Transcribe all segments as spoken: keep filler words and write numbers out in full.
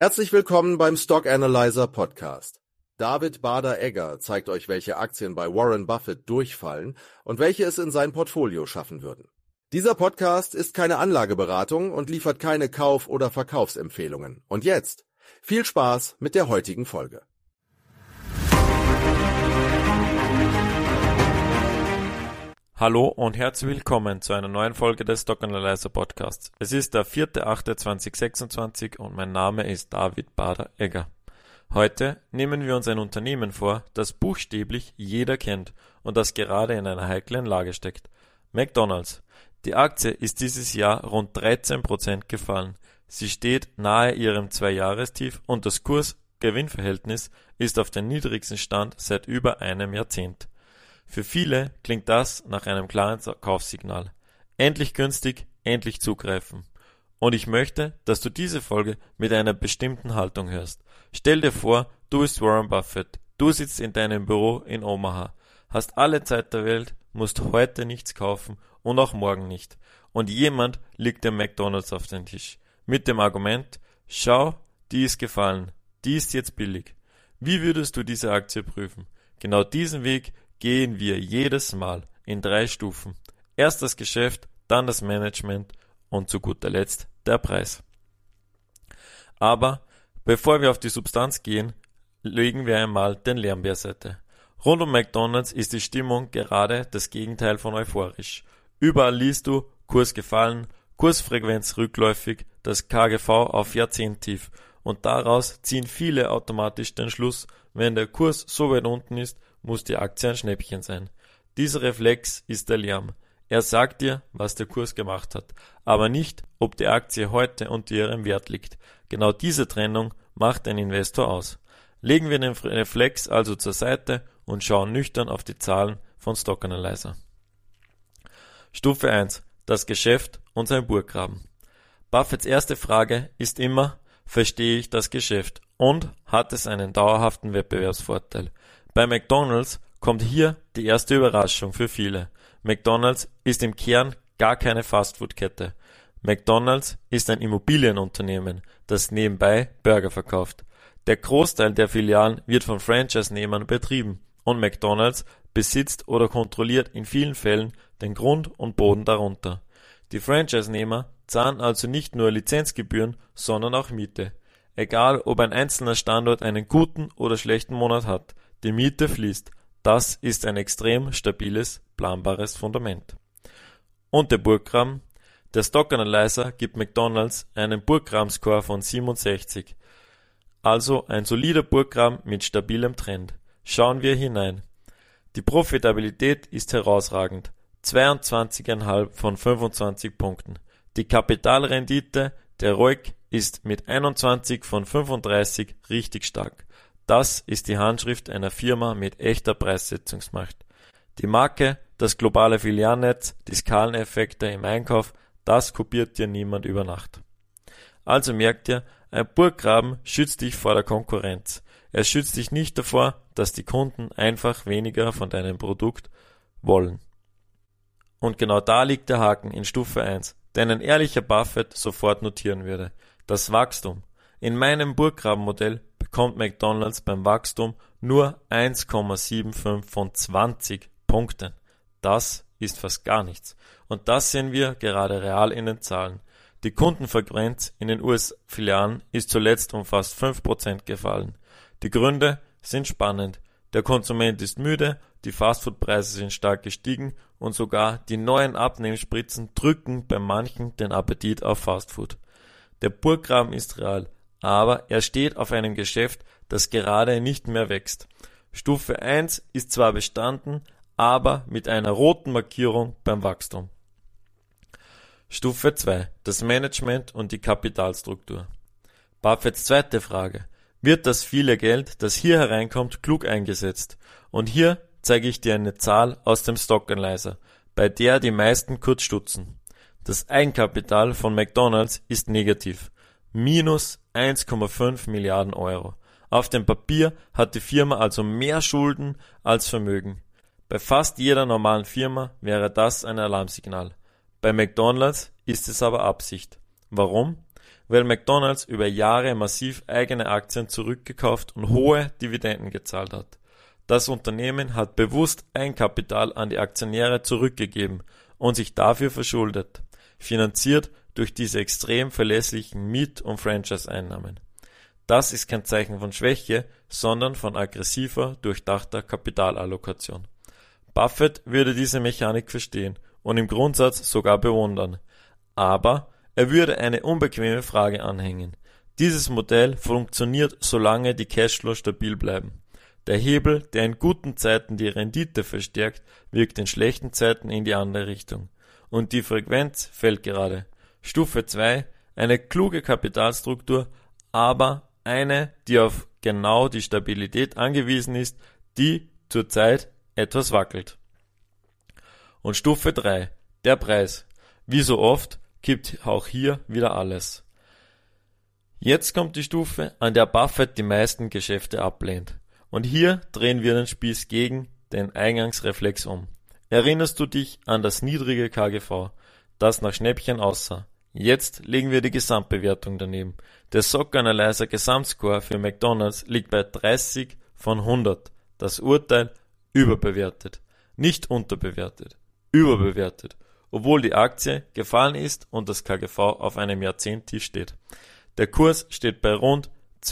Herzlich willkommen beim Stock Analyzer Podcast. David Bader-Egger zeigt euch, welche Aktien bei Warren Buffett durchfallen und welche es in sein Portfolio schaffen würden. Dieser Podcast ist keine Anlageberatung und liefert keine Kauf- oder Verkaufsempfehlungen. Und jetzt viel Spaß mit der heutigen Folge. Hallo und herzlich willkommen zu einer neuen Folge des Stock Analyzer Podcasts. Es ist der vierte achte zweitausendsechsundzwanzig und mein Name ist David Bader-Egger. Heute nehmen wir uns ein Unternehmen vor, das buchstäblich jeder kennt und das gerade in einer heiklen Lage steckt. McDonald's. Die Aktie ist dieses Jahr rund dreizehn Prozent gefallen. Sie steht nahe ihrem Zwei-Jahrestief und das Kurs-Gewinn-Verhältnis ist auf den niedrigsten Stand seit über einem Jahrzehnt. Für viele klingt das nach einem klaren Kaufsignal. Endlich günstig, endlich zugreifen. Und ich möchte, dass du diese Folge mit einer bestimmten Haltung hörst. Stell dir vor, du bist Warren Buffett. Du sitzt in deinem Büro in Omaha, hast alle Zeit der Welt, musst heute nichts kaufen und auch morgen nicht. Und jemand legt dir McDonald's auf den Tisch. Mit dem Argument, schau, die ist gefallen, die ist jetzt billig. Wie würdest du diese Aktie prüfen? Genau diesen Weg gehen wir jedes Mal in drei Stufen. Erst das Geschäft, dann das Management und zu guter Letzt der Preis. Aber bevor wir auf die Substanz gehen, legen wir einmal den Lärm beiseite. Rund um McDonald's ist die Stimmung gerade das Gegenteil von euphorisch. Überall liest du, Kurs gefallen, Kursfrequenz rückläufig, das K G V auf Jahrzehnttief und daraus ziehen viele automatisch den Schluss, wenn der Kurs so weit unten ist, muss die Aktie ein Schnäppchen sein. Dieser Reflex ist der Lärm. Er sagt dir, was der Kurs gemacht hat, aber nicht, ob die Aktie heute unter ihrem Wert liegt. Genau diese Trennung macht ein Investor aus. Legen wir den Reflex also zur Seite und schauen nüchtern auf die Zahlen von Stock Analyzer. Stufe eins. Das Geschäft und sein Burggraben. Buffetts erste Frage ist immer, verstehe ich das Geschäft und hat es einen dauerhaften Wettbewerbsvorteil? Bei McDonald's kommt hier die erste Überraschung für viele. McDonald's ist im Kern gar keine Fastfood-Kette. McDonald's ist ein Immobilienunternehmen, das nebenbei Burger verkauft. Der Großteil der Filialen wird von Franchise-Nehmern betrieben und McDonald's besitzt oder kontrolliert in vielen Fällen den Grund und Boden darunter. Die Franchise-Nehmer zahlen also nicht nur Lizenzgebühren, sondern auch Miete. Egal, ob ein einzelner Standort einen guten oder schlechten Monat hat, die Miete fließt. Das ist ein extrem stabiles, planbares Fundament. Und der Burggraben? Der Stock Analyzer gibt McDonald's einen Burggraben-Score von siebenundsechzig. Also ein solider Burggraben mit stabilem Trend. Schauen wir hinein. Die Profitabilität ist herausragend. zweiundzwanzig Komma fünf von fünfundzwanzig Punkten. Die Kapitalrendite, der R O I C, ist mit einundzwanzig von fünfunddreißig richtig stark. Das ist die Handschrift einer Firma mit echter Preissetzungsmacht. Die Marke, das globale Filialnetz, die Skaleneffekte im Einkauf, das kopiert dir niemand über Nacht. Also merkt ihr, ein Burggraben schützt dich vor der Konkurrenz. Er schützt dich nicht davor, dass die Kunden einfach weniger von deinem Produkt wollen. Und genau da liegt der Haken in Stufe eins, den ein ehrlicher Buffett sofort notieren würde. Das Wachstum. In meinem Burggrabenmodell bekommt McDonald's beim Wachstum nur eins Komma fünfundsiebzig von zwanzig Punkten. Das ist fast gar nichts. Und das sehen wir gerade real in den Zahlen. Die Kundenfrequenz in den U S-Filialen ist zuletzt um fast fünf Prozent gefallen. Die Gründe sind spannend. Der Konsument ist müde, die Fastfood-Preise sind stark gestiegen und sogar die neuen Abnehmspritzen drücken bei manchen den Appetit auf Fastfood. Der Burggraben ist real, aber er steht auf einem Geschäft, das gerade nicht mehr wächst. Stufe eins ist zwar bestanden, aber mit einer roten Markierung beim Wachstum. Stufe zwei. Das Management und die Kapitalstruktur. Buffetts zweite Frage. Wird das viele Geld, das hier hereinkommt, klug eingesetzt? Und hier zeige ich dir eine Zahl aus dem Stock Analyzer, bei der die meisten kurz stutzen. Das Eigenkapital von McDonald's ist negativ. Minus eins Komma fünf Milliarden Euro. Auf dem Papier hat die Firma also mehr Schulden als Vermögen. Bei fast jeder normalen Firma wäre das ein Alarmsignal. Bei McDonald's ist es aber Absicht. Warum? weil McDonald's über Jahre massiv eigene Aktien zurückgekauft und hohe Dividenden gezahlt hat. Das Unternehmen hat bewusst Eigenkapital an die Aktionäre zurückgegeben und sich dafür verschuldet, finanziert durch diese extrem verlässlichen Miet- und Franchise-Einnahmen. Das ist kein Zeichen von Schwäche, sondern von aggressiver, durchdachter Kapitalallokation. Buffett würde diese Mechanik verstehen und im Grundsatz sogar bewundern. Aber er würde eine unbequeme Frage anhängen. Dieses Modell funktioniert, solange die Cashflows stabil bleiben. Der Hebel, der in guten Zeiten die Rendite verstärkt, wirkt in schlechten Zeiten in die andere Richtung. Und die Frequenz fällt gerade. Stufe zwei, eine kluge Kapitalstruktur, aber eine, die auf genau die Stabilität angewiesen ist, die zurzeit etwas wackelt. Und Stufe drei, der Preis. Wie so oft kippt auch hier wieder alles. Jetzt kommt die Stufe, an der Buffett die meisten Geschäfte ablehnt. Und hier drehen wir den Spieß gegen den Eingangsreflex um. Erinnerst du dich an das niedrige K G V, das nach Schnäppchen aussah? Jetzt legen wir die Gesamtbewertung daneben. Der Stock Analyzer Gesamtscore für McDonald's liegt bei dreißig von hundert. Das Urteil überbewertet, nicht unterbewertet, überbewertet, obwohl die Aktie gefallen ist und das K G V auf einem Jahrzehnt-Tief steht. Der Kurs steht bei rund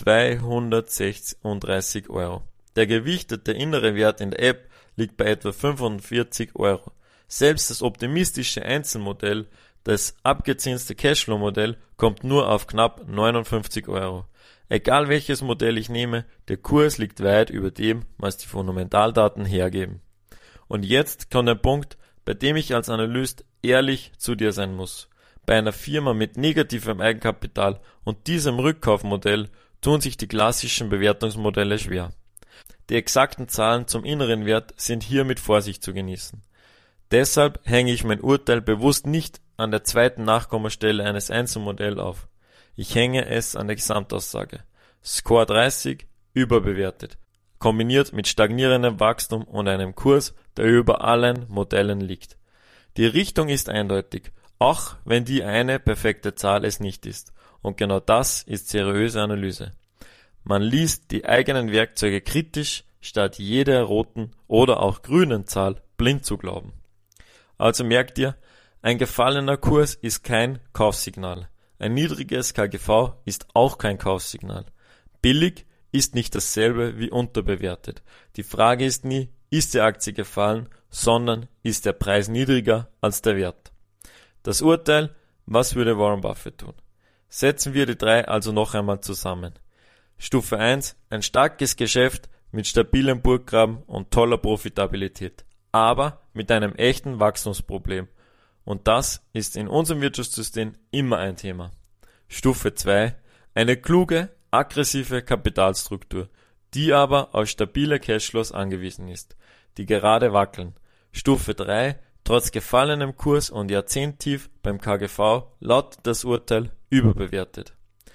zweihundertsechsunddreißig Euro. Der gewichtete innere Wert in der App liegt bei etwa fünfundvierzig Euro. Selbst das optimistische Einzelmodell, das abgezinste Cashflow-Modell, kommt nur auf knapp neunundfünfzig Euro. Egal welches Modell ich nehme, der Kurs liegt weit über dem, was die Fundamentaldaten hergeben. Und jetzt kommt ein Punkt, bei dem ich als Analyst ehrlich zu dir sein muss. Bei einer Firma mit negativem Eigenkapital und diesem Rückkaufmodell tun sich die klassischen Bewertungsmodelle schwer. Die exakten Zahlen zum inneren Wert sind hier mit Vorsicht zu genießen. Deshalb hänge ich mein Urteil bewusst nicht an der zweiten Nachkommastelle eines Einzelmodells auf. Ich hänge es an der Gesamtaussage. Score dreißig, überbewertet, kombiniert mit stagnierendem Wachstum und einem Kurs, der über allen Modellen liegt. Die Richtung ist eindeutig, auch wenn die eine perfekte Zahl es nicht ist. Und genau das ist seriöse Analyse. Man liest die eigenen Werkzeuge kritisch, statt jeder roten oder auch grünen Zahl blind zu glauben. Also merkt ihr, ein gefallener Kurs ist kein Kaufsignal. Ein niedriges K G V ist auch kein Kaufsignal. Billig ist nicht dasselbe wie unterbewertet. Die Frage ist nie, ist die Aktie gefallen, sondern ist der Preis niedriger als der Wert. Das Urteil, was würde Warren Buffett tun? Setzen wir die drei also noch einmal zusammen. Stufe eins, ein starkes Geschäft mit stabilem Burggraben und toller Profitabilität, aber mit einem echten Wachstumsproblem. Und das ist in unserem Wirtschaftssystem immer ein Thema. Stufe zwei, eine kluge, aggressive Kapitalstruktur, die aber auf stabile Cashflows angewiesen ist, die gerade wackeln. Stufe drei, trotz gefallenem Kurs und Jahrzehnttief beim K G V lautet das Urteil überbewertet.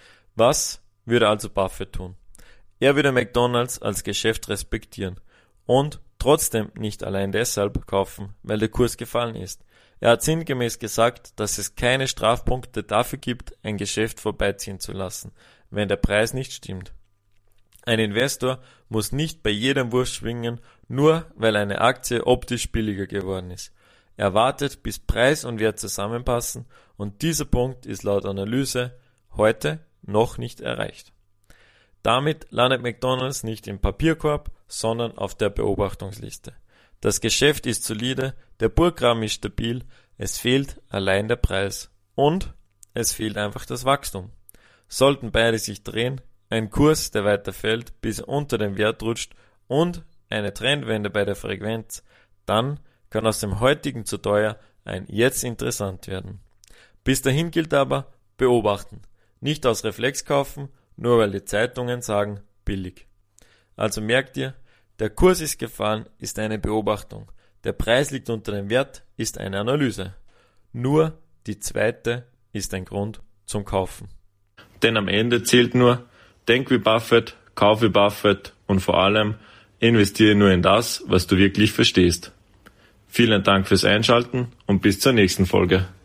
Was würde also Buffett tun? Er würde McDonald's als Geschäft respektieren und trotzdem nicht allein deshalb kaufen, weil der Kurs gefallen ist. Er hat sinngemäß gesagt, dass es keine Strafpunkte dafür gibt, ein Geschäft vorbeiziehen zu lassen, wenn der Preis nicht stimmt. Ein Investor muss nicht bei jedem Wurf schwingen, nur weil eine Aktie optisch billiger geworden ist. Er wartet, bis Preis und Wert zusammenpassen, und dieser Punkt ist laut Analyse heute noch nicht erreicht. Damit landet McDonald's nicht im Papierkorb, sondern auf der Beobachtungsliste. Das Geschäft ist solide, der Burggraben ist stabil, es fehlt allein der Preis und es fehlt einfach das Wachstum. Sollten beide sich drehen, ein Kurs, der weiter fällt, bis er unter den Wert rutscht und eine Trendwende bei der Frequenz, dann kann aus dem heutigen zu teuer ein jetzt interessant werden. Bis dahin gilt aber beobachten, nicht aus Reflex kaufen, nur weil die Zeitungen sagen billig. Also merkt ihr, der Kurs ist gefallen, ist eine Beobachtung. Der Preis liegt unter dem Wert, ist eine Analyse. Nur die zweite ist ein Grund zum Kaufen. Denn am Ende zählt nur, denk wie Buffett, kauf wie Buffett und vor allem investiere nur in das, was du wirklich verstehst. Vielen Dank fürs Einschalten und bis zur nächsten Folge.